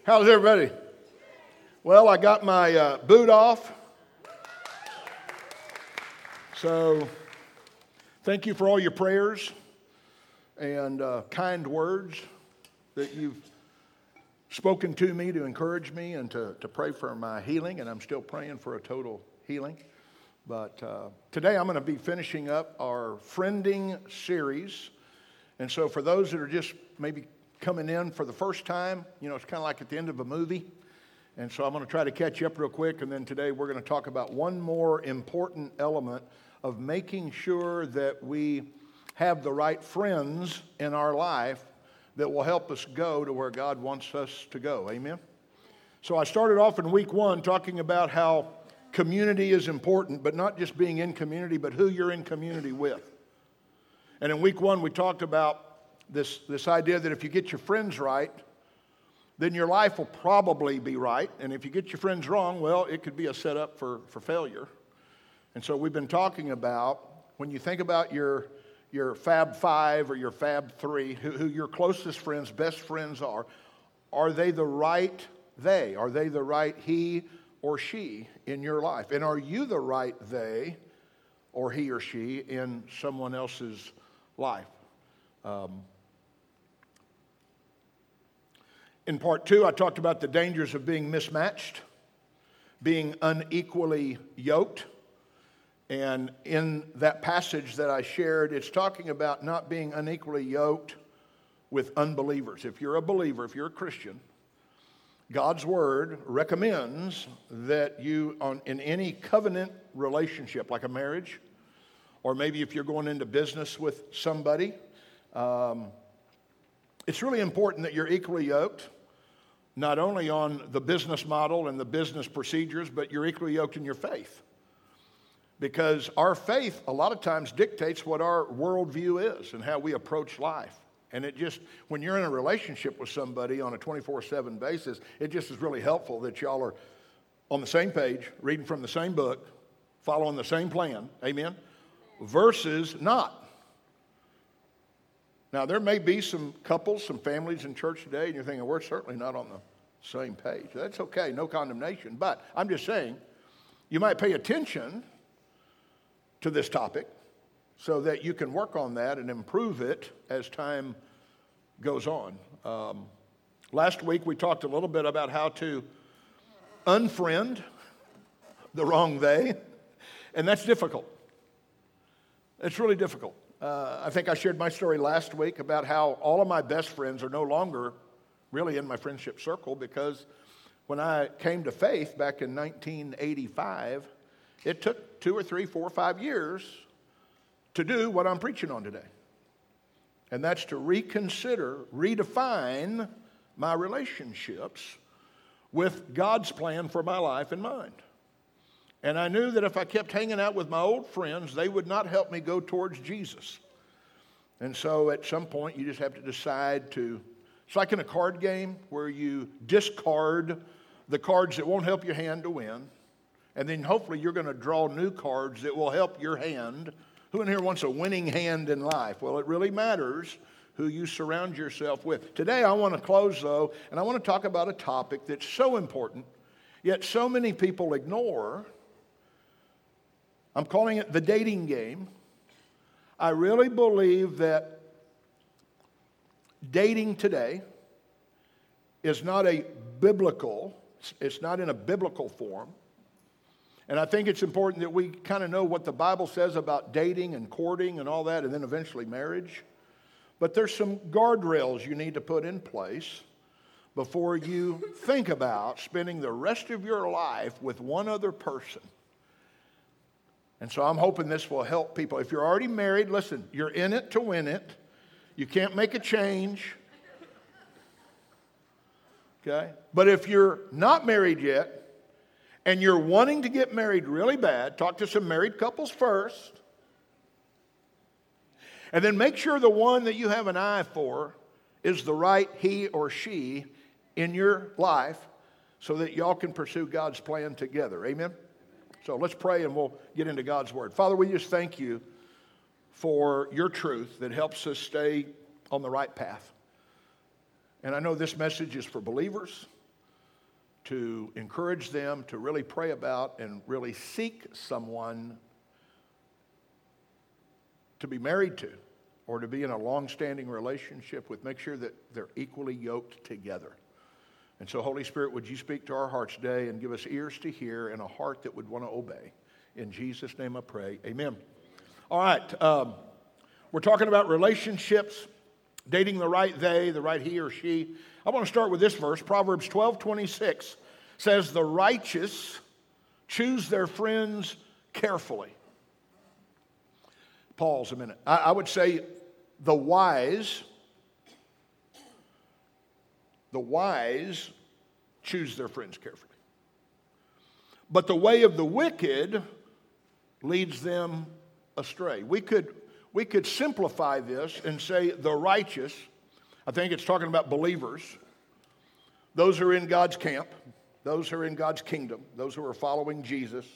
How's everybody? Well, I got my boot off. So, thank you for all your prayers and kind words that you've spoken to me to encourage me and to pray for my healing, and I'm still praying for a total healing. But today I'm going to be finishing up our Friending series. And so for those that are just maybe coming in for the first time, you know, it's kind of like at the end of a movie. And so I'm going to try to catch you up real quick. And then today we're going to talk about one more important element of making sure that we have the right friends in our life that will help us go to where God wants us to go. Amen? So I started off in week 1 talking about how community is important, but not just being in community, but who you're in community with. And in week 1, we talked about this idea that if you get your friends right, then your life will probably be right. And if you get your friends wrong, well, it could be a setup for failure. And so we've been talking about, when you think about your Fab 5 or your Fab 3, who your closest friends, best friends are they the right they? Are they the right he or she in your life? And are you the right they or he or she in someone else's life? In part 2, I talked about the dangers of being mismatched, being unequally yoked. And in that passage that I shared, it's talking about not being unequally yoked with unbelievers. If you're a believer, if you're a Christian, God's Word recommends that you, in any covenant relationship, like a marriage, or maybe if you're going into business with somebody, it's really important that you're equally yoked, not only on the business model and the business procedures, but you're equally yoked in your faith. Because our faith a lot of times dictates what our worldview is and how we approach life. And it just, when you're in a relationship with somebody on a 24/7 basis, it just is really helpful that y'all are on the same page, reading from the same book, following the same plan, amen, versus not. Now, there may be some couples, some families in church today, and you're thinking, we're certainly not on the same page. That's okay, no condemnation. But I'm just saying, you might pay attention to this topic so that you can work on that and improve it as time goes on. Last week, we talked a little bit about how to unfriend the wrong they, and that's difficult. It's really difficult. I think I shared my story last week about how all of my best friends are no longer really in my friendship circle, because when I came to faith back in 1985, it took 2 or 3, 4, 5 years to do what I'm preaching on today. And that's to reconsider, redefine my relationships with God's plan for my life in mind. And I knew that if I kept hanging out with my old friends, they would not help me go towards Jesus. And so at some point, you just have to decide to, it's like in a card game where you discard the cards that won't help your hand to win. And then hopefully you're going to draw new cards that will help your hand. Who in here wants a winning hand in life? Well, it really matters who you surround yourself with. Today I want to close, though, and I want to talk about a topic that's so important, yet so many people ignore. I'm calling it the dating game. I really believe that dating today is not it's not in a biblical form. And I think it's important that we kind of know what the Bible says about dating and courting and all that, and then eventually marriage. But there's some guardrails you need to put in place before you think about spending the rest of your life with one other person. And so I'm hoping this will help people. If you're already married, listen, you're in it to win it. You can't make a change. Okay? But if you're not married yet, and you're wanting to get married really bad, talk to some married couples first. And then make sure the one that you have an eye for is the right he or she in your life so that y'all can pursue God's plan together. Amen? So let's pray and we'll get into God's Word. Father, we just thank you for your truth that helps us stay on the right path. And I know this message is for believers. to encourage them to really pray about and really seek someone to be married to or to be in a long-standing relationship with. Make sure that they're equally yoked together. And so, Holy Spirit, would you speak to our hearts today and give us ears to hear and a heart that would want to obey. In Jesus' name I pray, amen. All right, we're talking about relationships, dating the right they, the right he or she. I want to start with this verse. Proverbs 12:26 says, the righteous choose their friends carefully. Pause a minute. I would say the wise choose their friends carefully. But the way of the wicked leads them astray. We could simplify this and say the righteous, I think it's talking about believers, those who are in God's camp, those who are in God's kingdom, those who are following Jesus.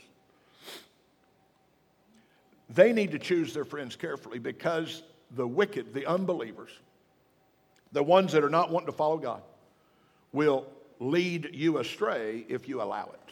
They need to choose their friends carefully because the wicked, the unbelievers, the ones that are not wanting to follow God, will lead you astray if you allow it.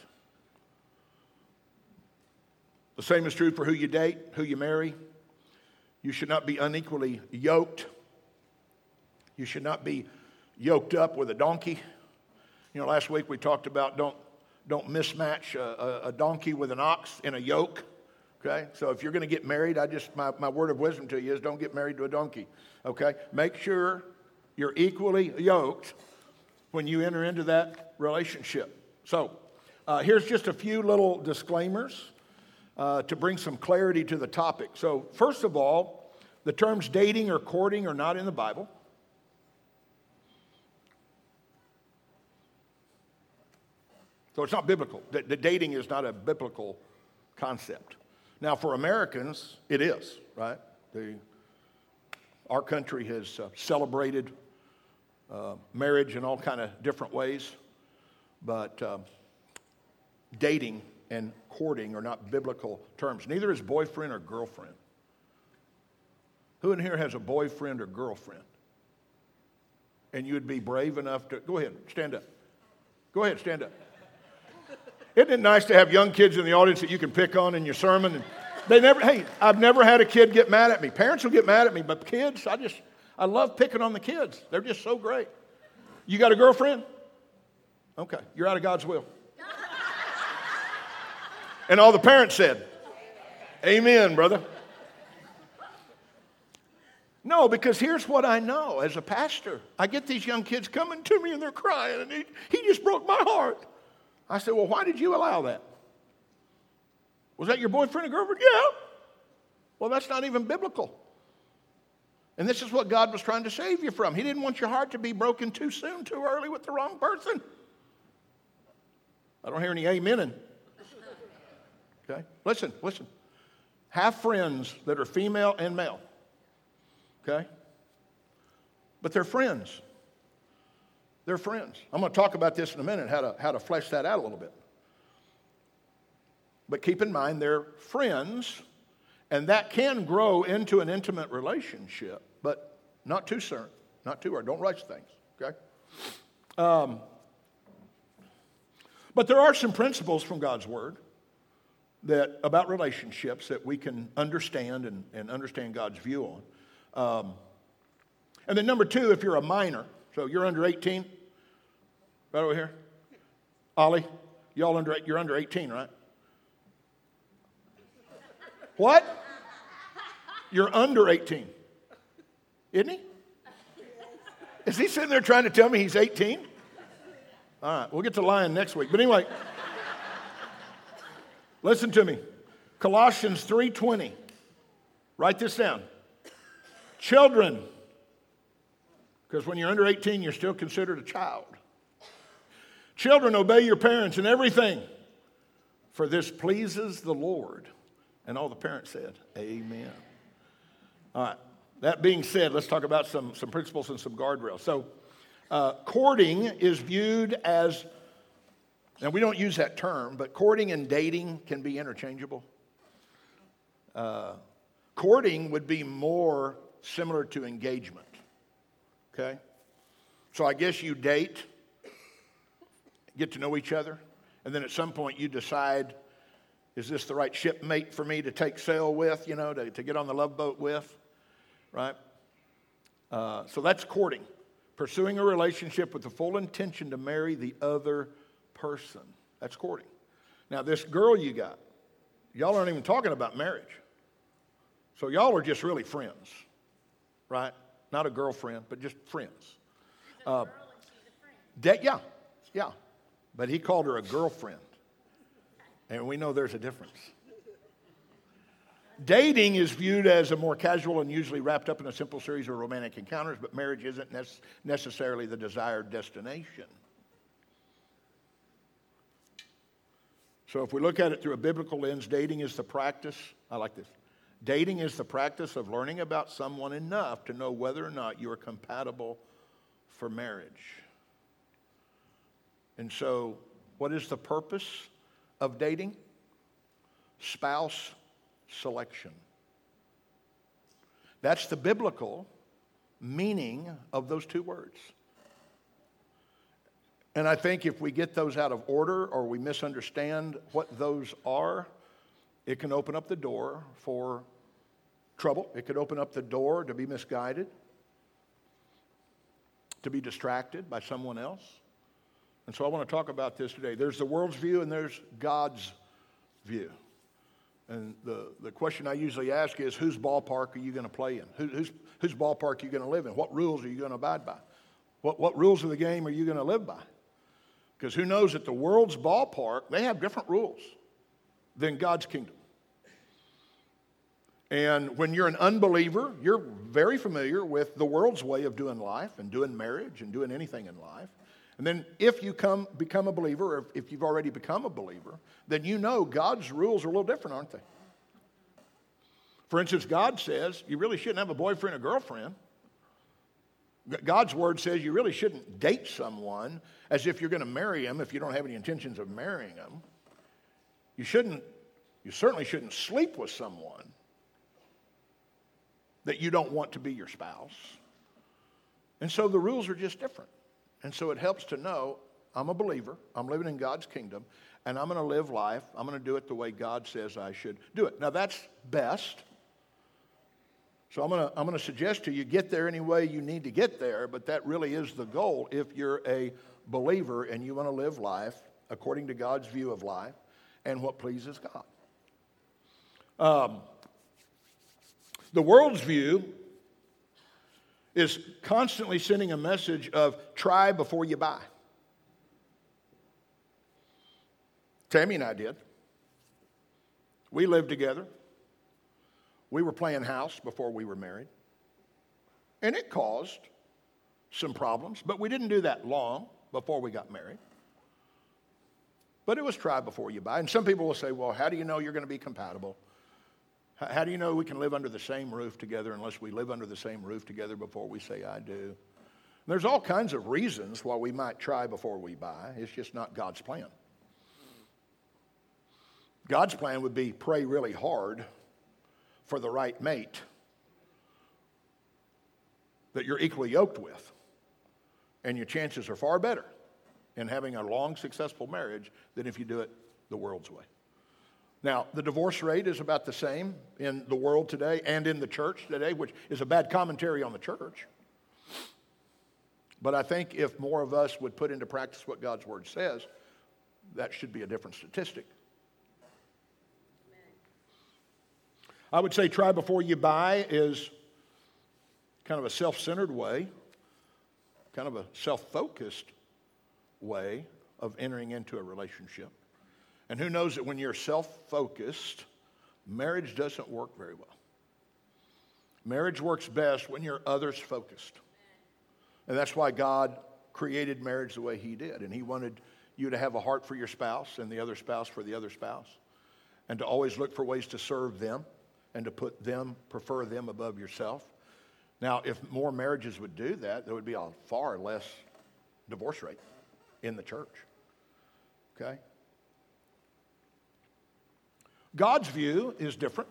The same is true for who you date, who you marry. You should not be unequally yoked. You should not be yoked up with a donkey. You know, last week we talked about don't mismatch a donkey with an ox in a yoke. Okay, so if you're going to get married, my word of wisdom to you is don't get married to a donkey. Okay, make sure you're equally yoked when you enter into that relationship. So here's just a few little disclaimers to bring some clarity to the topic. So first of all, the terms dating or courting are not in the Bible. So it's not biblical. The dating is not a biblical concept. Now, for Americans, it is, right? Our country has celebrated marriage in all kind of different ways, but dating and courting are not biblical terms. Neither is boyfriend or girlfriend. Who in here has a boyfriend or girlfriend? And you would be brave enough to, go ahead, stand up. Go ahead, stand up. Isn't it nice to have young kids in the audience that you can pick on in your sermon? And I've never had a kid get mad at me. Parents will get mad at me, but kids, I love picking on the kids. They're just so great. You got a girlfriend? Okay, you're out of God's will. And all the parents said, amen, brother. No, because here's what I know as a pastor. I get these young kids coming to me and they're crying, and he just broke my heart. I said, well, why did you allow that? Was that your boyfriend or girlfriend? Yeah. Well, that's not even biblical. And this is what God was trying to save you from. He didn't want your heart to be broken too soon, too early with the wrong person. I don't hear any amening. Okay? Listen. Have friends that are female and male. Okay? But they're friends. They're friends. I'm going to talk about this in a minute, how to flesh that out a little bit. But keep in mind, they're friends, and that can grow into an intimate relationship, but not too soon, not too early. Don't rush things, okay? But there are some principles from God's Word about relationships that we can understand and understand God's view on. And then number two, if you're a minor, so you're under 18, right over here. Ollie, you're under 18, right? What? You're under 18. Isn't he? Is he sitting there trying to tell me he's 18? All right, we'll get to lying next week. But anyway, listen to me. Colossians 3:20. Write this down. Children, because when you're under 18, you're still considered a child. Children, obey your parents in everything, for this pleases the Lord. And all the parents said, amen. All right, that being said, let's talk about some principles and some guardrails. So, courting is viewed as, and we don't use that term, but courting and dating can be interchangeable. Courting would be more similar to engagement, okay? So I guess you date, get to know each other, and then at some point you decide, is this the right shipmate for me to take sail with, to get on the love boat with, right? So that's courting. Pursuing a relationship with the full intention to marry the other person. That's courting. Now, this girl you got, y'all aren't even talking about marriage. So y'all are just really friends, right? Not a girlfriend, but just friends. She's a girl and she's a friend. Yeah. But he called her a girlfriend. And we know there's a difference. Dating is viewed as a more casual and usually wrapped up in a simple series of romantic encounters, but marriage isn't necessarily the desired destination. So if we look at it through a biblical lens, dating is the practice. I like this. Dating is the practice of learning about someone enough to know whether or not you are compatible for marriage. And so, what is the purpose of dating? Spouse selection. That's the biblical meaning of those two words. And I think if we get those out of order or we misunderstand what those are, it can open up the door for trouble. It could open up the door to be misguided, to be distracted by someone else. And so I want to talk about this today. There's the world's view and there's God's view. And the question I usually ask is, whose ballpark are you going to play in? Whose ballpark are you going to live in? What rules are you going to abide by? What rules of the game are you going to live by? Because who knows that the world's ballpark, they have different rules than God's kingdom. And when you're an unbeliever, you're very familiar with the world's way of doing life and doing marriage and doing anything in life. And then if you become a believer, or if you've already become a believer, then you know God's rules are a little different, aren't they? For instance, God says you really shouldn't have a boyfriend or girlfriend. God's word says you really shouldn't date someone as if you're going to marry them if you don't have any intentions of marrying them. You certainly shouldn't sleep with someone that you don't want to be your spouse. And so the rules are just different. And so it helps to know I'm a believer, I'm living in God's kingdom, and I'm going to live life, I'm going to do it the way God says I should do it. Now that's best. So I'm going to suggest to you get there any way you need to get there, but that really is the goal if you're a believer and you want to live life according to God's view of life and what pleases God. The world's view is constantly sending a message of try before you buy. Tammy and I did. We lived together. We were playing house before we were married. And it caused some problems, but we didn't do that long before we got married. But it was try before you buy. And some people will say, well, how do you know you're going to be compatible? How do you know we can live under the same roof together unless we live under the same roof together before we say I do? And there's all kinds of reasons why we might try before we buy. It's just not God's plan. God's plan would be pray really hard for the right mate that you're equally yoked with. And your chances are far better in having a long, successful marriage than if you do it the world's way. Now, the divorce rate is about the same in the world today and in the church today, which is a bad commentary on the church. But I think if more of us would put into practice what God's word says, that should be a different statistic. I would say try before you buy is kind of a self-centered way, kind of a self-focused way of entering into a relationship. And who knows that when you're self-focused, marriage doesn't work very well. Marriage works best when you're others-focused. And that's why God created marriage the way he did. And he wanted you to have a heart for your spouse and the other spouse for the other spouse. And to always look for ways to serve them and to prefer them above yourself. Now, if more marriages would do that, there would be a far less divorce rate in the church. Okay? God's view is different.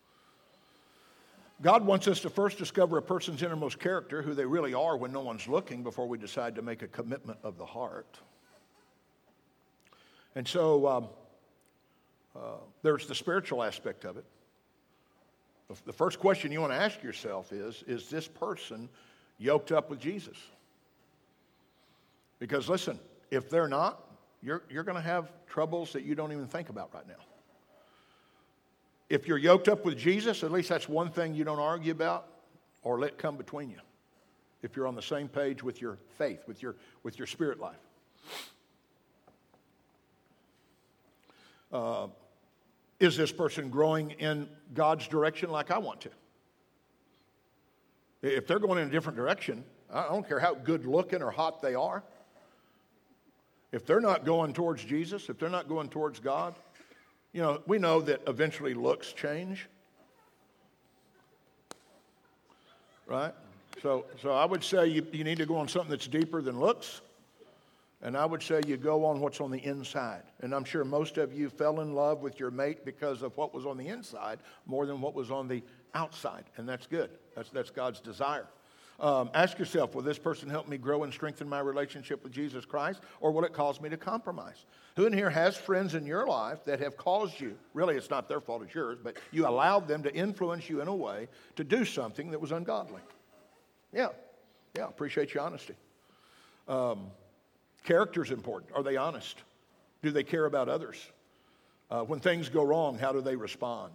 God wants us to first discover a person's innermost character, who they really are when no one's looking, before we decide to make a commitment of the heart. And so there's the spiritual aspect of it. The first question you want to ask yourself is this person yoked up with Jesus? Because listen, if they're not, you're going to have troubles that you don't even think about right now. If you're yoked up with Jesus, at least that's one thing you don't argue about or let come between you. If you're on the same page with your faith, with your spirit life. Is this person growing in God's direction like I want to? If they're going in a different direction, I don't care how good looking or hot they are. If they're not going towards Jesus, if they're not going towards God, we know that eventually looks change. Right? So I would say you need to go on something that's deeper than looks. And I would say you go on what's on the inside. And I'm sure most of you fell in love with your mate because of what was on the inside more than what was on the outside. And that's good. That's God's desire. Ask yourself, will this person help me grow and strengthen my relationship with Jesus Christ? Or will it cause me to compromise? Who in here has friends in your life that have caused you, really it's not their fault, it's yours, but you allowed them to influence you in a way to do something that was ungodly? Yeah, appreciate your honesty. Character's important. Are they honest? Do they care about others? When things go wrong, how do they respond?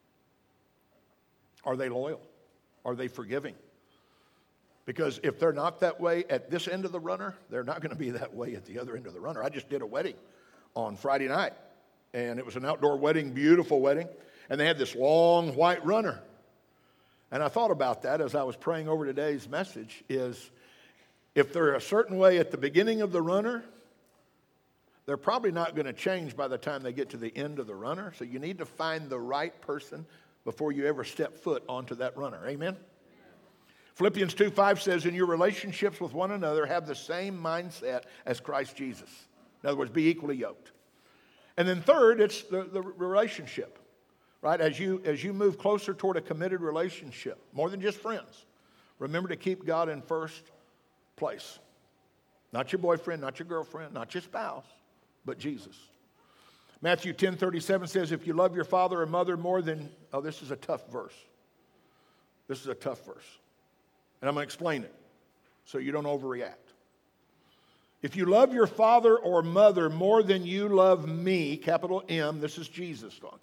Are they loyal? Are they forgiving? Because if they're not that way at this end of the runner, they're not going to be that way at the other end of the runner. I just did a wedding on Friday night, and it was an outdoor wedding, beautiful wedding, and they had this long white runner. And I thought about that as I was praying over today's message is if they're a certain way at the beginning of the runner, they're probably not going to change by the time they get to the end of the runner. So you need to find the right person before you ever step foot onto that runner. Amen? Philippians 2:5 says, in your relationships with one another, have the same mindset as Christ Jesus. In other words, be equally yoked. And then third, it's the relationship, right? As you move closer toward a committed relationship, more than just friends, remember to keep God in first place. Not your boyfriend, not your girlfriend, not your spouse, but Jesus. Matthew 10:37 says, if you love your father or mother more than, this is a tough verse. This is a tough verse. And I'm going to explain it so you don't overreact. If you love your father or mother more than you love me, capital M, this is Jesus talking.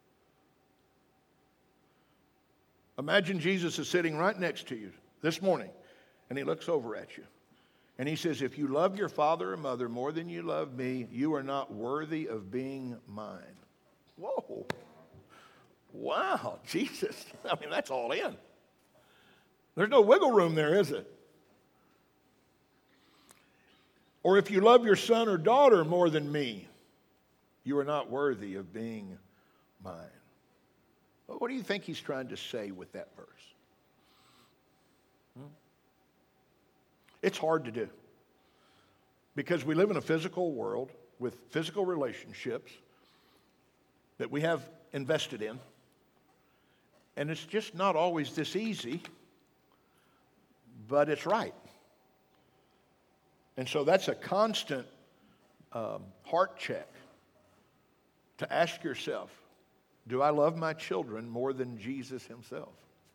Imagine Jesus is sitting right next to you this morning, and he looks over at you. And he says, if you love your father or mother more than you love me, you are not worthy of being mine. Whoa. Wow, Jesus. I mean, that's all in. There's no wiggle room there, is it? Or if you love your son or daughter more than me, you are not worthy of being mine. Well, what do you think he's trying to say with that verse? It's hard to do because we live in a physical world with physical relationships that we have invested in, and it's just not always this easy, but it's right. And so that's a constant heart check to ask yourself, do I love my children more than Jesus himself?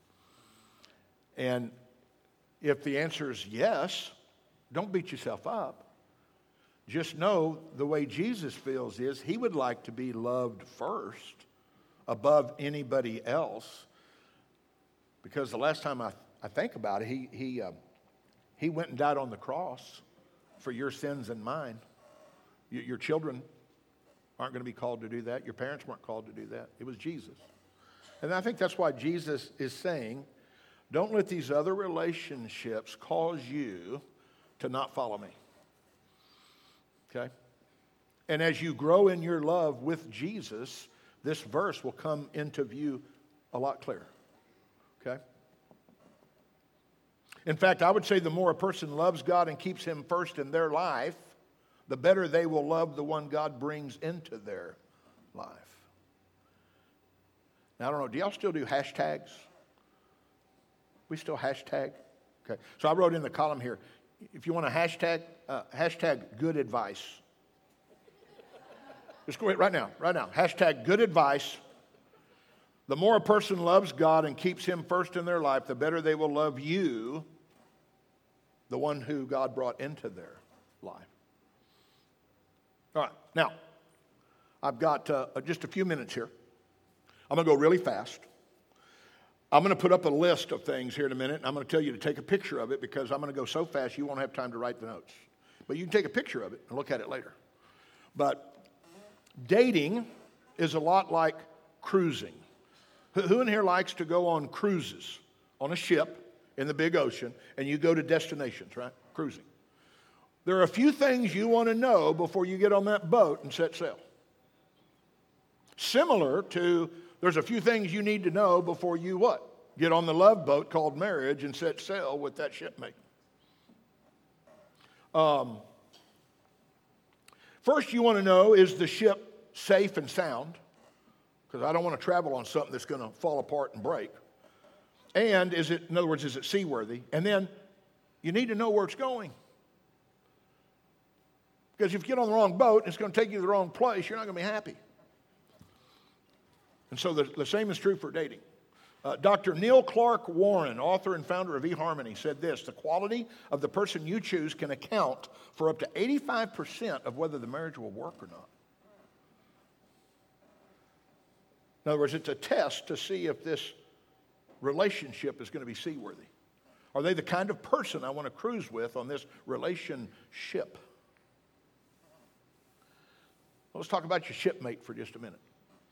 And if the answer is yes, don't beat yourself up. Just know the way Jesus feels is he would like to be loved first above anybody else. Because the last time I think about it, he went and died on the cross for your sins and mine. Your children aren't going to be called to do that. Your parents weren't called to do that. It was Jesus. And I think that's why Jesus is saying, don't let these other relationships cause you to not follow me. Okay? And as you grow in your love with Jesus, this verse will come into view a lot clearer. Okay? In fact, I would say the more a person loves God and keeps him first in their life, the better they will love the one God brings into their life. Now, I don't know, do y'all still do hashtags? We still hashtag? Okay. So I wrote in the column here, if you want a hashtag, hashtag good advice. Just go ahead right now, right now. Hashtag good advice. The more a person loves God and keeps Him first in their life, the better they will love you, the one who God brought into their life. All right, now, I've got just a few minutes here. I'm going to go really fast. I'm going to put up a list of things here in a minute, and I'm going to tell you to take a picture of it because I'm going to go so fast you won't have time to write the notes. But you can take a picture of it and look at it later. But dating is a lot like cruising. Who in here likes to go on cruises on a ship in the big ocean and you go to destinations, right? Cruising. There are a few things you want to know before you get on that boat and set sail. Similar to, there's a few things you need to know before you what? Get on the love boat called marriage and set sail with that shipmate. First you want to know, is the ship safe and sound? Because I don't want to travel on something that's going to fall apart and break. And is it, in other words, is it seaworthy? And then you need to know where it's going. Because if you get on the wrong boat and it's going to take you to the wrong place, you're not going to be happy. And so the same is true for dating. Dr. Neil Clark Warren, author and founder of eHarmony, said this: the quality of the person you choose can account for up to 85% of whether the marriage will work or not. In other words, it's a test to see if this relationship is going to be seaworthy. Are they the kind of person I want to cruise with on this relationship? Let's talk about your shipmate for just a minute.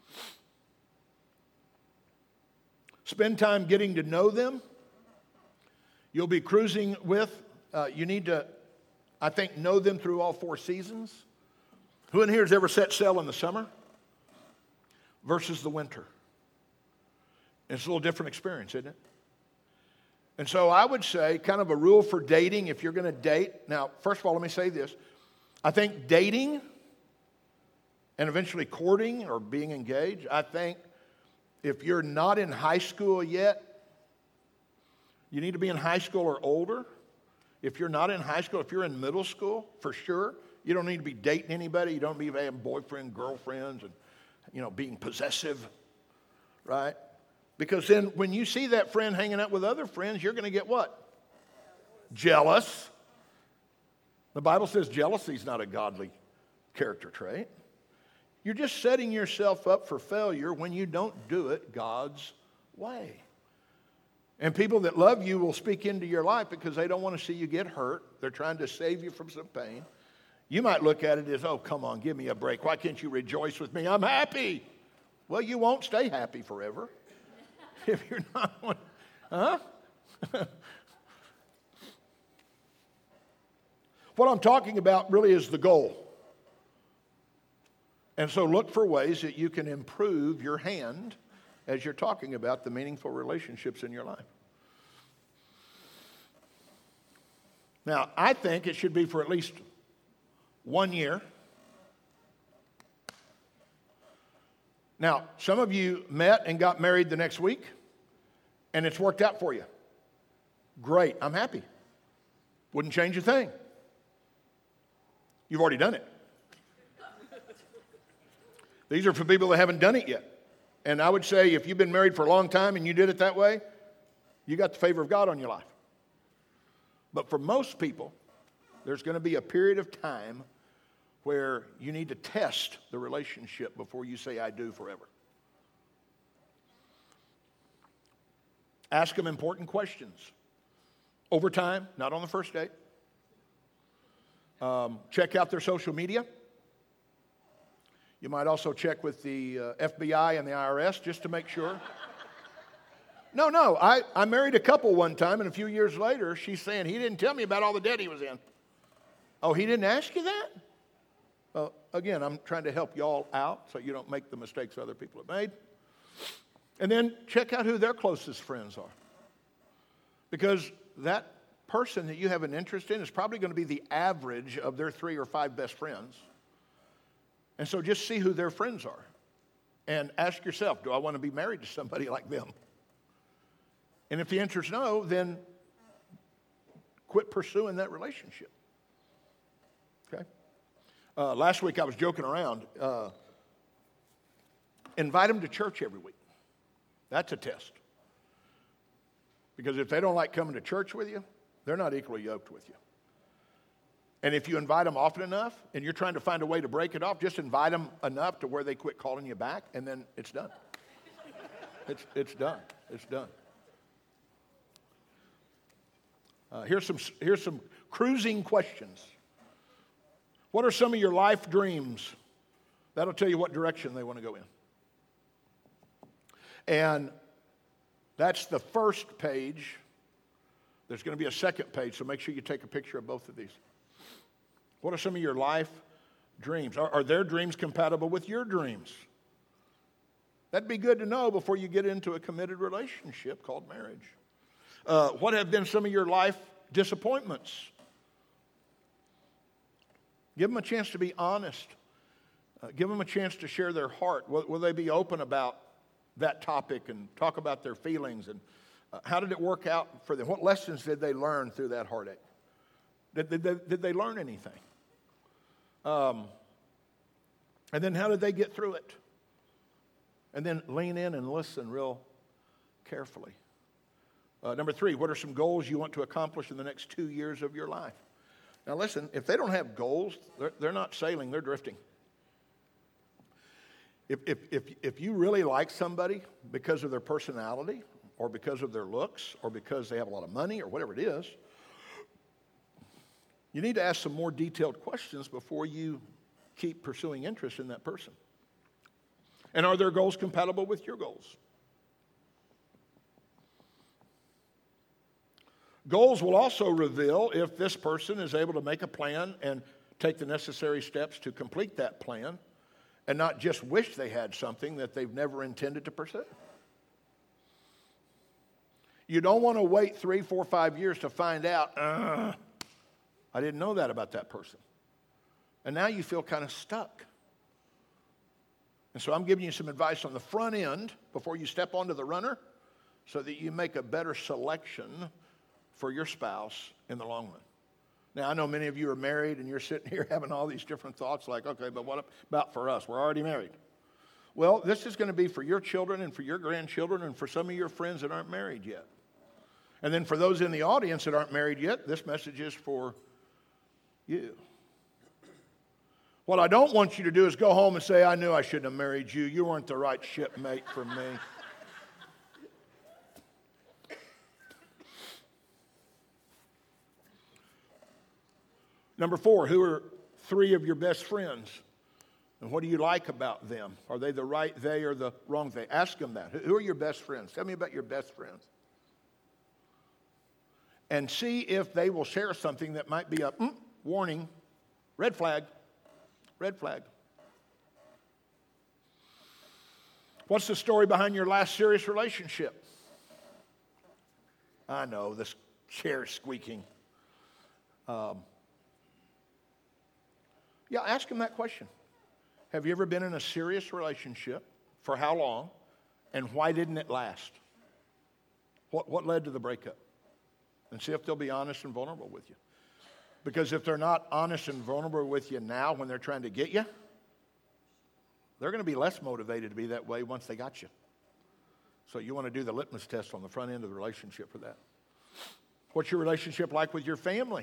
Spend time getting to know them. You'll be cruising with. You need to, I think, know them through all 4 seasons. Who in here has ever set sail in the summer versus the winter? It's a little different experience, isn't it? And so I would say kind of a rule for dating if you're going to date. Now, first of all, let me say this. I think dating and eventually courting or being engaged, I think if you're not in high school yet, you need to be in high school or older. If you're not in high school, if you're in middle school, for sure, you don't need to be dating anybody. You don't need to be having boyfriend, girlfriends, and, being possessive, right? Because then when you see that friend hanging out with other friends, you're going to get what? Jealous. The Bible says jealousy is not a godly character trait. You're just setting yourself up for failure when you don't do it God's way. And people that love you will speak into your life because they don't want to see you get hurt. They're trying to save you from some pain. You might look at it as, oh, come on, give me a break. Why can't you rejoice with me? I'm happy. Well, you won't stay happy forever if you're not one. Huh? What I'm talking about really is the goal. And so look for ways that you can improve your hand as you're talking about the meaningful relationships in your life. Now, I think it should be for at least 1 year. Now, some of you met and got married the next week, and it's worked out for you. Great, I'm happy. Wouldn't change a thing. You've already done it. These are for people that haven't done it yet. And I would say if you've been married for a long time and you did it that way, you got the favor of God on your life. But for most people, there's going to be a period of time where you need to test the relationship before you say I do forever. Ask them important questions. Over time, not on the first date. Check out their social media. You might also check with the FBI and the IRS just to make sure. No, I married a couple one time, and a few years later, she's saying, he didn't tell me about all the debt he was in. Oh, he didn't ask you that? Well, again, I'm trying to help y'all out so you don't make the mistakes other people have made. And then check out who their closest friends are. Because that person that you have an interest in is probably going to be the average of their 3 or 5 best friends. And so just see who their friends are. And ask yourself, do I want to be married to somebody like them? And if the answer is no, then quit pursuing that relationship. Okay? Last week I was joking around. Invite them to church every week. That's a test. Because if they don't like coming to church with you, they're not equally yoked with you. And if you invite them often enough and you're trying to find a way to break it off, just invite them enough to where they quit calling you back, and then it's done. It's done. It's done. Here's some cruising questions. What are some of your life dreams? That'll tell you what direction they want to go in. And that's the first page. There's going to be a second page, so make sure you take a picture of both of these. What are some of your life dreams? Are their dreams compatible with your dreams? That'd be good to know before you get into a committed relationship called marriage. What have been some of your life disappointments? Give them a chance to be honest. Give them a chance to share their heart. Will they be open about that topic and talk about their feelings? And how did it work out for them? What lessons did they learn through that heartache? Did they learn anything? And then how did they get through it? And then lean in and listen real carefully. Number 3, what are some goals you want to accomplish in the next 2 years of your life? Now listen, if they don't have goals, they're not sailing, they're drifting. If you really like somebody because of their personality or because of their looks or because they have a lot of money or whatever it is, you need to ask some more detailed questions before you keep pursuing interest in that person. And are their goals compatible with your goals? Goals will also reveal if this person is able to make a plan and take the necessary steps to complete that plan and not just wish they had something that they've never intended to pursue. You don't want to wait 3, 4, 5 years to find out, I didn't know that about that person. And now you feel kind of stuck. And so I'm giving you some advice on the front end before you step onto the runner so that you make a better selection for your spouse in the long run. Now, I know many of you are married and you're sitting here having all these different thoughts like, okay, but what about for us? We're already married. Well, this is going to be for your children and for your grandchildren and for some of your friends that aren't married yet. And then for those in the audience that aren't married yet, this message is for you. What I don't want you to do is go home and say, I knew I shouldn't have married you. You weren't the right shipmate for me. Number 4, who are 3 of your best friends? And what do you like about them? Are they the right they or the wrong they? Ask them that. Who are your best friends? Tell me about your best friends. And see if they will share something that might be a warning, red flag. Red flag. What's the story behind your last serious relationship? I know, this chair squeaking. Yeah, ask them that question. Have you ever been in a serious relationship? For how long? And why didn't it last? What led to the breakup? And see if they'll be honest and vulnerable with you. Because if they're not honest and vulnerable with you now when they're trying to get you, they're going to be less motivated to be that way once they got you. So you want to do the litmus test on the front end of the relationship for that. What's your relationship like with your family?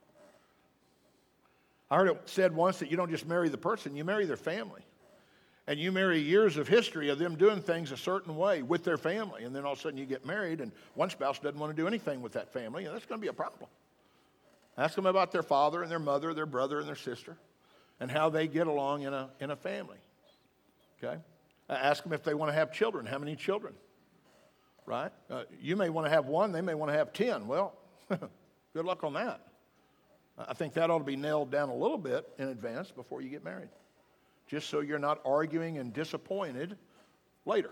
I heard it said once that you don't just marry the person, you marry their family. And you marry years of history of them doing things a certain way with their family. And then all of a sudden you get married and one spouse doesn't want to do anything with that family, and that's going to be a problem. Ask them about their father and their mother, their brother and their sister, and how they get along in a family. Okay? Ask them if they want to have children. How many children? Right? You may want to have 1, they may want to have 10. Well, good luck on that. I think that ought to be nailed down a little bit in advance before you get married, just so you're not arguing and disappointed later.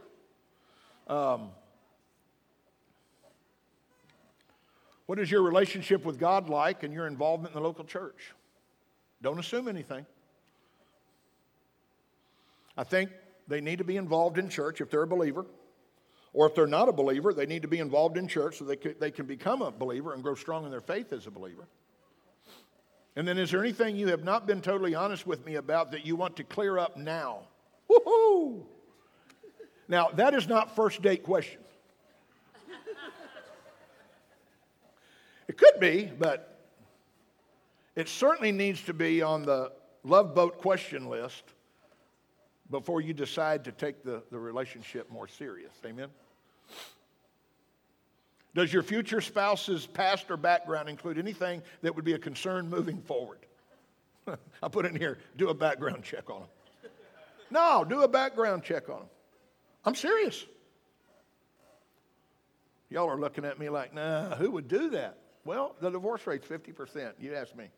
What is your relationship with God like and your involvement in the local church? Don't assume anything. I think they need to be involved in church if they're a believer. Or if they're not a believer, they need to be involved in church so they can become a believer and grow strong in their faith as a believer. And then, is there anything you have not been totally honest with me about that you want to clear up now? Woohoo! Now, that is not first date question. It could be, but it certainly needs to be on the love boat question list before you decide to take the relationship more serious. Amen? Does your future spouse's past or background include anything that would be a concern moving forward? I'll put in here, do a background check on them. No, do a background check on them. I'm serious. Y'all are looking at me like, nah, who would do that? Well, the divorce rate's 50%. You ask me.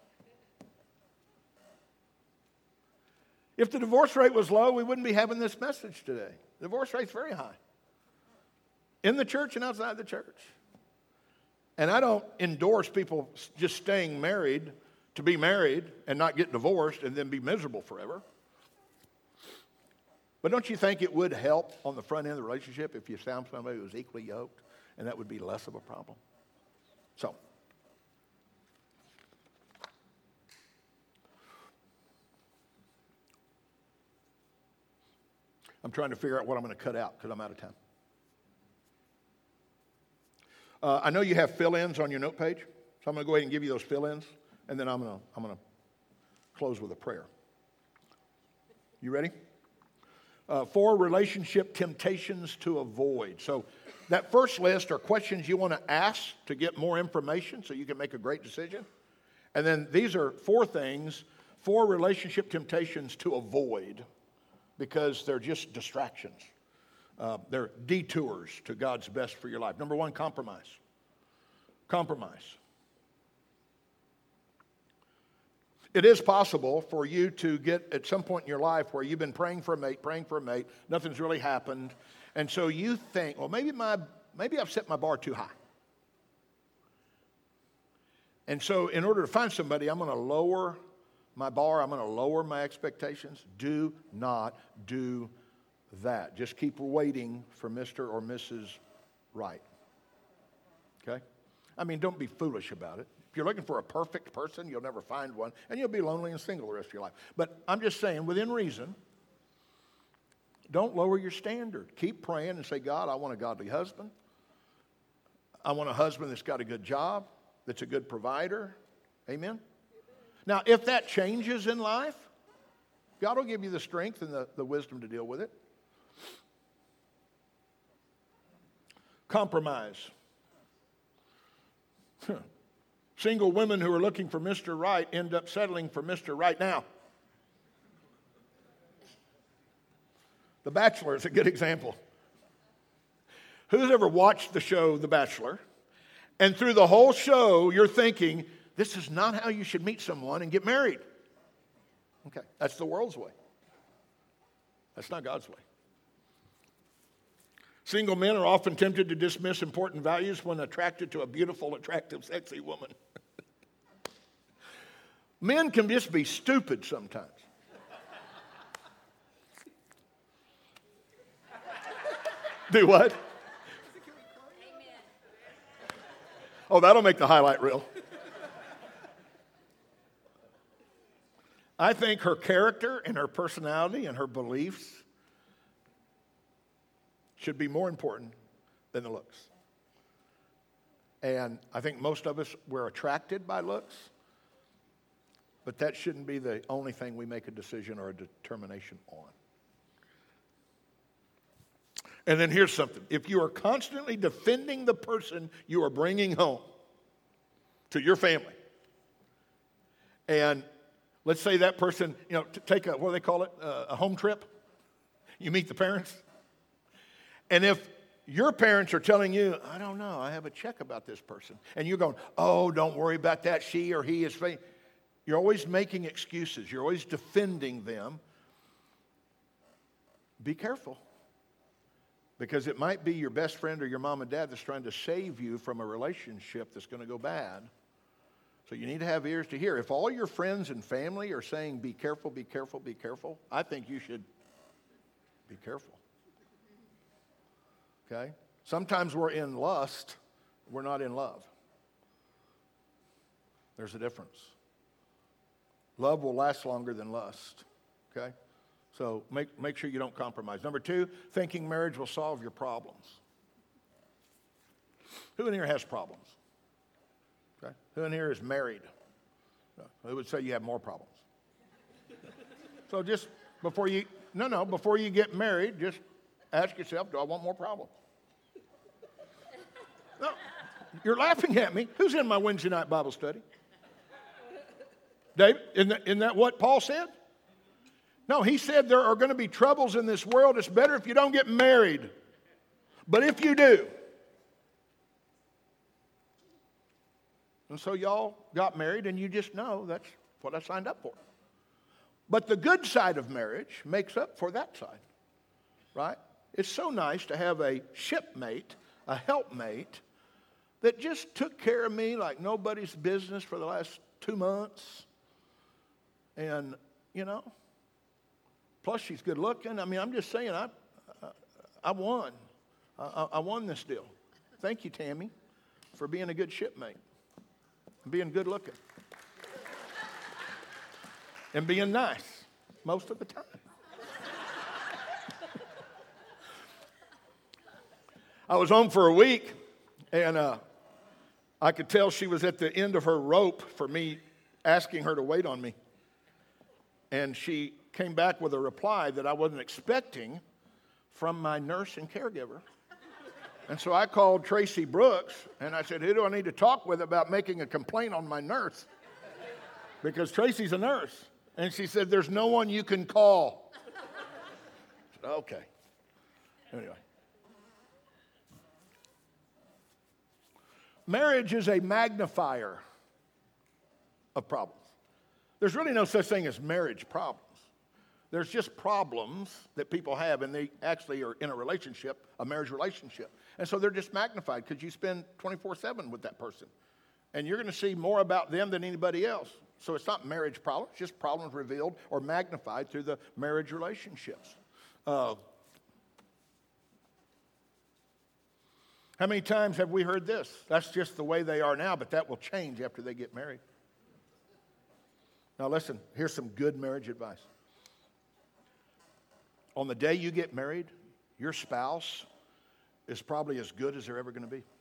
If the divorce rate was low, we wouldn't be having this message today. The divorce rate's very high. In the church and outside the church. And I don't endorse people just staying married to be married and not get divorced and then be miserable forever. But don't you think it would help on the front end of the relationship if you found somebody who was equally yoked, and that would be less of a problem? So, I'm trying to figure out what I'm going to cut out because I'm out of time. I know you have fill-ins on your note page, so I'm going to go ahead and give you those fill-ins, and then I'm going to close with a prayer. You ready? 4 relationship temptations to avoid. So that first list are questions you want to ask to get more information so you can make a great decision. And then these are 4 things, 4 relationship temptations to avoid because they're just distractions. They're detours to God's best for your life. Number 1, compromise. Compromise. It is possible for you to get at some point in your life where you've been praying for a mate, nothing's really happened, and so you think, well, maybe I've set my bar too high. And so in order to find somebody, I'm going to lower my bar, I'm going to lower my expectations. Do not do that. Just keep waiting for Mr. or Mrs. Right. Okay? I mean, don't be foolish about it. If you're looking for a perfect person, you'll never find one, and you'll be lonely and single the rest of your life. But I'm just saying, within reason, don't lower your standard. Keep praying and say, God, I want a godly husband. I want a husband that's got a good job, that's a good provider. Amen? Now, if that changes in life, God will give you the strength and the wisdom to deal with it. Compromise. Single women who are looking for Mr. Right end up settling for Mr. Right now. The Bachelor is a good example. Who's ever watched the show The Bachelor? And through the whole show, you're thinking, this is not how you should meet someone and get married. Okay, that's the world's way. That's not God's way. Single men are often tempted to dismiss important values when attracted to a beautiful, attractive, sexy woman. Men can just be stupid sometimes. Do what? Oh, that'll make the highlight reel. I think her character and her personality and her beliefs should be more important than the looks. And I think most of us, we're attracted by looks, but that shouldn't be the only thing we make a decision or a determination on. And then here's something. If you are constantly defending the person you are bringing home to your family, and let's say that person, take a, what do they call it, a home trip. You meet the parents. And if your parents are telling you, I don't know, I have a check about this person, and you're going, oh, don't worry about that, she or he is fake. You're always making excuses. You're always defending them. Be careful. Because it might be your best friend or your mom and dad that's trying to save you from a relationship that's going to go bad. So you need to have ears to hear. If all your friends and family are saying, be careful, be careful, be careful, I think you should be careful. Okay? Sometimes we're in lust, we're not in love. There's a difference. Love will last longer than lust, okay? So make sure you don't compromise. Number 2, thinking marriage will solve your problems. Who in here has problems? Okay? Who in here is married? Who would say you have more problems? So just before you get married, just ask yourself, do I want more problems? No, you're laughing at me. Who's in my Wednesday night Bible study? David, isn't that what Paul said? No, he said there are going to be troubles in this world. It's better if you don't get married. But if you do. And so y'all got married, and you just know that's what I signed up for. But the good side of marriage makes up for that side, right? It's so nice to have a shipmate, a helpmate, that just took care of me like nobody's business for the last 2 months. And, plus she's good looking. I mean, I'm just saying, I won. I won this deal. Thank you, Tammy, for being a good shipmate. Being good looking. And being nice most of the time. I was home for a week, and I could tell she was at the end of her rope for me asking her to wait on me. And she came back with a reply that I wasn't expecting from my nurse and caregiver. And so I called Tracy Brooks, and I said, who do I need to talk with about making a complaint on my nurse? Because Tracy's a nurse. And she said, there's no one you can call. I said, okay. Anyway. Marriage is a magnifier of problems. There's really no such thing as marriage problems. There's just problems that people have, and they actually are in a relationship, a marriage relationship. And so they're just magnified because you spend 24/7 with that person. And you're going to see more about them than anybody else. So it's not marriage problems, it's just problems revealed or magnified through the marriage relationships. How many times have we heard this? That's just the way they are now, but that will change after they get married. Now listen, here's some good marriage advice. On the day you get married, your spouse is probably as good as they're ever going to be.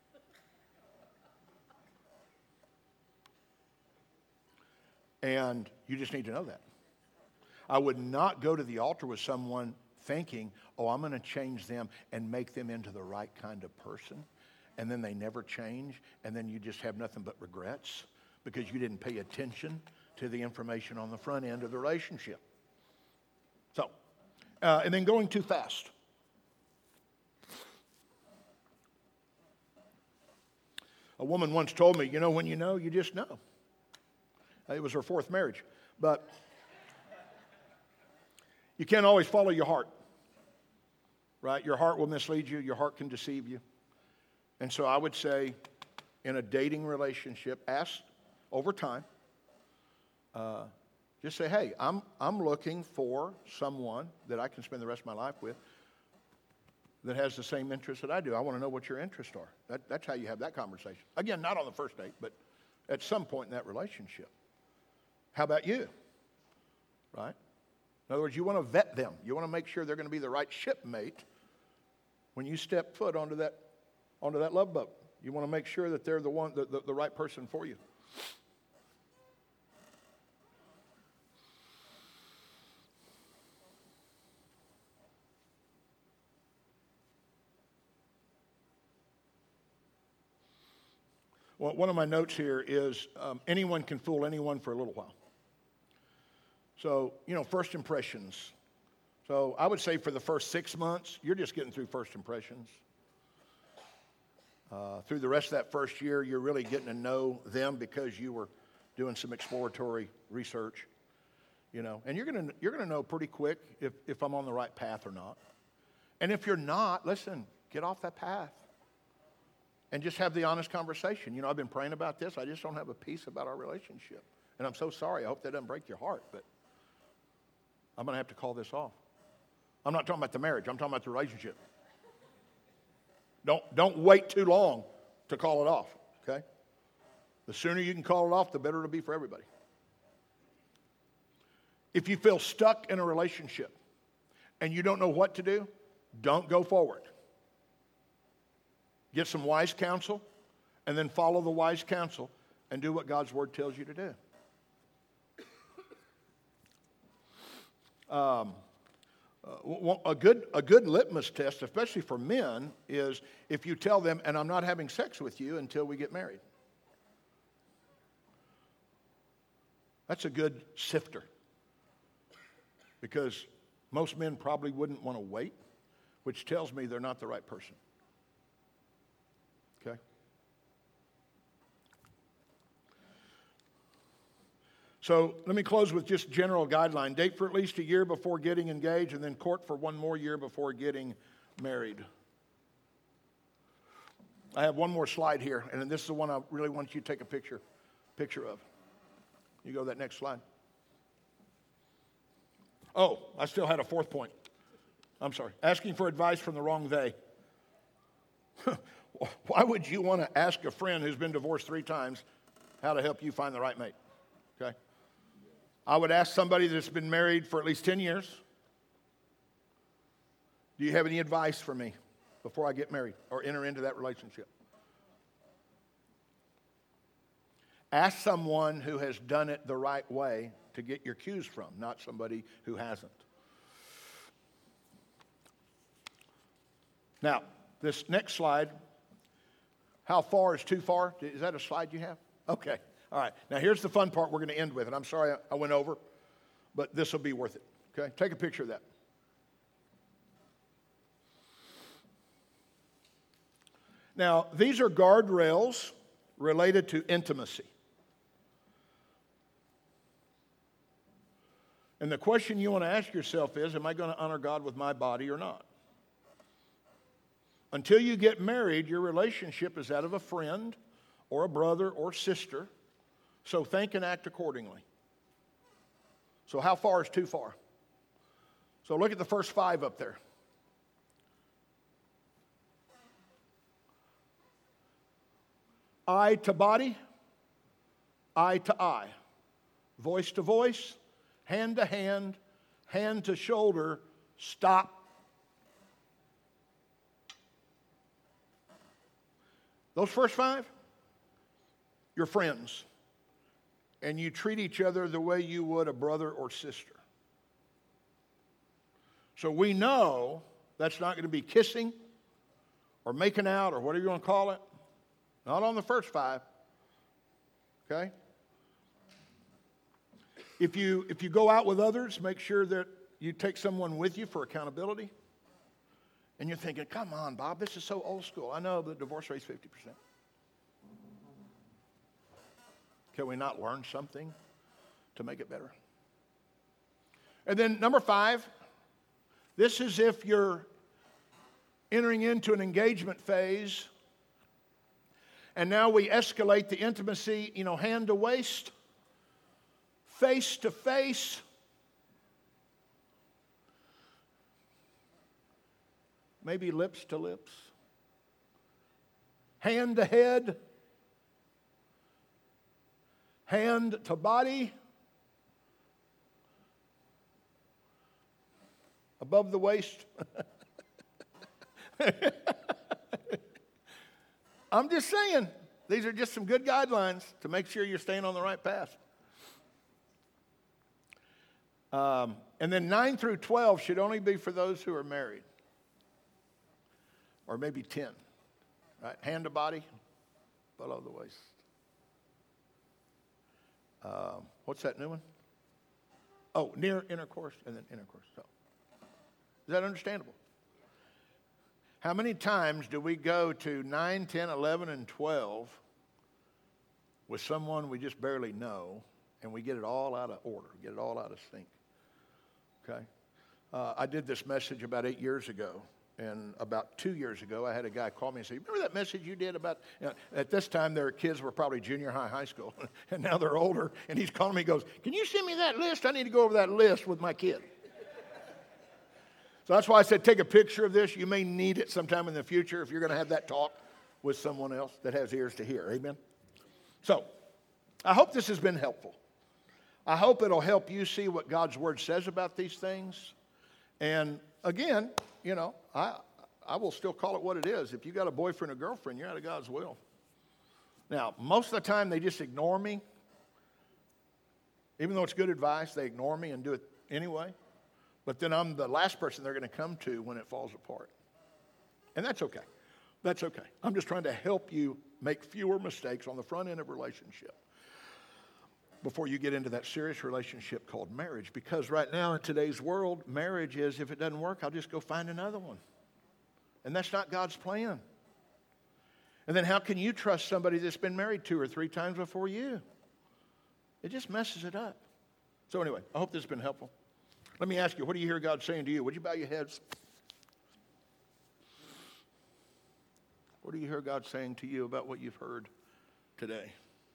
And you just need to know that. I would not go to the altar with someone thinking, oh, I'm going to change them and make them into the right kind of person. And then they never change. And then you just have nothing but regrets because you didn't pay attention to the information on the front end of the relationship. So, and then going too fast. A woman once told me, when you know, you just know. It was her 4th marriage. But you can't always follow your heart, right? Your heart will mislead you. Your heart can deceive you. And so I would say in a dating relationship, ask over time, just say, hey, I'm looking for someone that I can spend the rest of my life with that has the same interests that I do. I want to know what your interests are. That's how you have that conversation. Again, not on the first date, but at some point in that relationship. How about you? Right? In other words, you want to vet them. You want to make sure they're going to be the right shipmate when you step foot onto that love boat. You want to make sure that they're the right person for you. Well, one of my notes here is anyone can fool anyone for a little while. So, first impressions. So I would say for the first 6 months, you're just getting through first impressions. Through the rest of that first year, you're really getting to know them because you were doing some exploratory research, And you're gonna know pretty quick if I'm on the right path or not. And if you're not, listen, get off that path. And just have the honest conversation. I've been praying about this. I just don't have a peace about our relationship. And I'm so sorry. I hope that doesn't break your heart. But I'm going to have to call this off. I'm not talking about the marriage. I'm talking about the relationship. Don't wait too long to call it off, okay? The sooner you can call it off, the better it'll be for everybody. If you feel stuck in a relationship and you don't know what to do, don't go forward. Get some wise counsel and then follow the wise counsel and do what God's word tells you to do. A good litmus test, especially for men, is if you tell them, and I'm not having sex with you until we get married. That's a good sifter. Because most men probably wouldn't want to wait, which tells me they're not the right person. Okay? So let me close with just general guideline. Date for at least a year before getting engaged, and then court for one more year before getting married. I have one more slide here, and this is the one I really want you to take a picture of. You go to that next slide. Oh, I still had a fourth point. I'm sorry. Asking for advice from the wrong they. Why would you want to ask a friend who's been divorced 3 times how to help you find the right mate? Okay? I would ask somebody that's been married for at least 10 years, do you have any advice for me before I get married or enter into that relationship? Ask someone who has done it the right way to get your cues from, not somebody who hasn't. Now, this next slide, how far is too far? Is that a slide you have? Okay. All right. Now, here's the fun part we're going to end with, and I'm sorry I went over, but this will be worth it. Okay? Take a picture of that. Now, these are guardrails related to intimacy. And the question you want to ask yourself is, am I going to honor God with my body or not? Until you get married, your relationship is that of a friend or a brother or sister. So think and act accordingly. So how far is too far? So look at the first 5 up there. Eye to body, eye to eye, voice to voice, hand to hand, hand to shoulder, stop. Those first 5, you're friends. And you treat each other the way you would a brother or sister. So we know that's not going to be kissing or making out or whatever you want to call it. Not on the first 5. Okay? If you go out with others, make sure that you take someone with you for accountability. And you're thinking, come on, Bob, this is so old school. I know the divorce rate's 50%. Can we not learn something to make it better? And then number 5, this is if you're entering into an engagement phase, and now we escalate the intimacy, hand to waist, face to face, maybe lips to lips, hand to head, hand to body, above the waist. I'm just saying, these are just some good guidelines to make sure you're staying on the right path. And then 9 through 12 should only be for those who are married. Or maybe 10. Right? Hand to body, below the waist. What's that new one? Oh, near intercourse and then intercourse. So, is that understandable? How many times do we go to 9, 10, 11, and 12 with someone we just barely know, and we get it all out of order, get it all out of sync? Okay? I did this message about 8 years ago, and about 2 years ago, I had a guy call me and say, remember that message you did about, at this time their kids were probably junior high school, and now they're older, and he's calling me, he goes, can you send me that list? I need to go over that list with my kid. So that's why I said take a picture of this. You may need it sometime in the future if you're going to have that talk with someone else that has ears to hear. Amen? So I hope this has been helpful. I hope it'll help you see what God's Word says about these things. And again, you know, I will still call it what it is. If you got a boyfriend or girlfriend, you're out of God's will. Now, most of the time they just ignore me. Even though it's good advice, they ignore me and do it anyway. But then I'm the last person they're going to come to when it falls apart. And that's okay. That's okay. I'm just trying to help you make fewer mistakes on the front end of a relationship before you get into that serious relationship called marriage. Because right now in today's world, marriage is, if it doesn't work, I'll just go find another one. And that's not God's plan. And then how can you trust somebody that's been married 2 or 3 times before you? It just messes it up. So anyway, I hope this has been helpful. Let me ask you, what do you hear God saying to you? Would you bow your heads? What do you hear God saying to you about what you've heard today?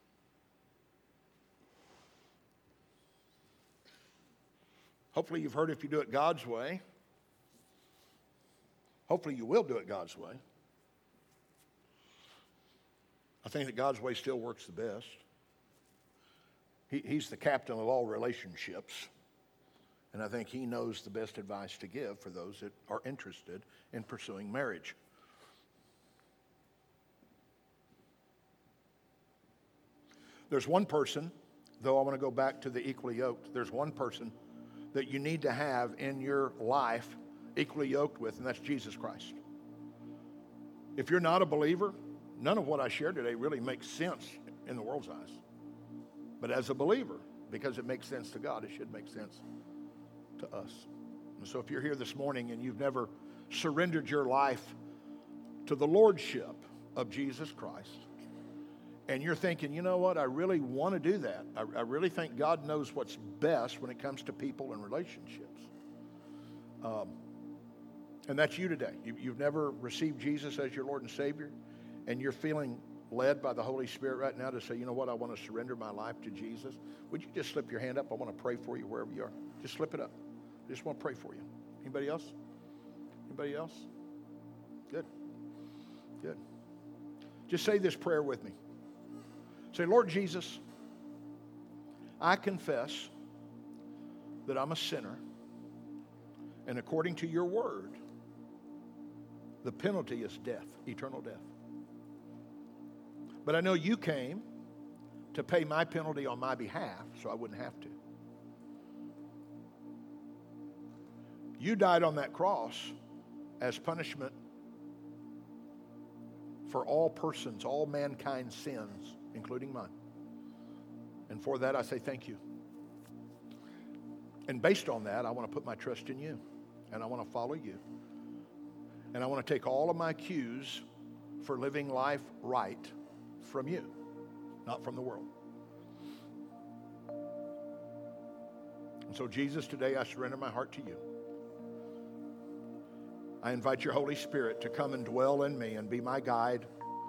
Hopefully you've heard if you do it God's way. Hopefully you will do it God's way. I think that God's way still works the best. He's the captain of all relationships. And I think he knows the best advice to give for those that are interested in pursuing marriage. There's one person, though I want to go back to the equally yoked, there's one person that you need to have in your life equally yoked with, and that's Jesus Christ. If you're not a believer, none of what I shared today really makes sense in the world's eyes. But as a believer, because it makes sense to God, it should make sense to us. And so if you're here this morning and you've never surrendered your life to the lordship of Jesus Christ, and you're thinking, you know what, I really want to do that. I really think God knows what's best when it comes to people and relationships. And that's you today. You've never received Jesus as your Lord and Savior, and you're feeling led by the Holy Spirit right now to say, you know what, I want to surrender my life to Jesus. Would you just slip your hand up? I want to pray for you wherever you are. Just slip it up. I just want to pray for you. Anybody else? Anybody else? Good. Good. Just say this prayer with me. Say, Lord Jesus, I confess that I'm a sinner, and according to your word, the penalty is death, eternal death. But I know you came to pay my penalty on my behalf, so I wouldn't have to. You died on that cross as punishment for all persons, all mankind's sins, including mine. And for that, I say thank you. And based on that, I want to put my trust in you. And I want to follow you. And I want to take all of my cues for living life right from you, not from the world. And so, Jesus, today I surrender my heart to you. I invite your Holy Spirit to come and dwell in me and be my guide.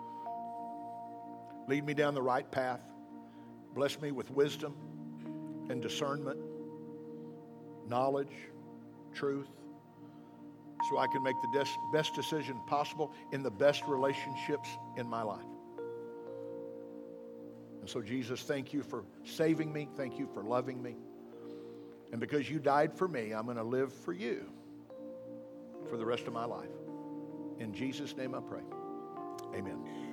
Lead me down the right path. Bless me with wisdom and discernment, knowledge, truth, so I can make the best decision possible in the best relationships in my life. And so, Jesus, thank you for saving me. Thank you for loving me. And because you died for me, I'm going to live for you for the rest of my life. In Jesus' name I pray. Amen.